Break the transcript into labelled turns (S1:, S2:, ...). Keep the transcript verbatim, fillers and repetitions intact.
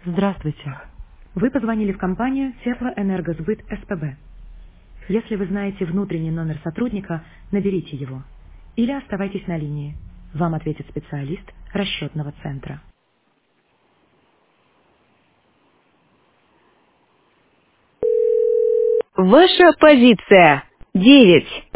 S1: Здравствуйте. Вы позвонили в компанию Теплоэнергосбыт СПБ. Если вы знаете внутренний номер сотрудника, наберите его. Или оставайтесь на линии. Вам ответит специалист расчетного центра.
S2: Ваша позиция. девять.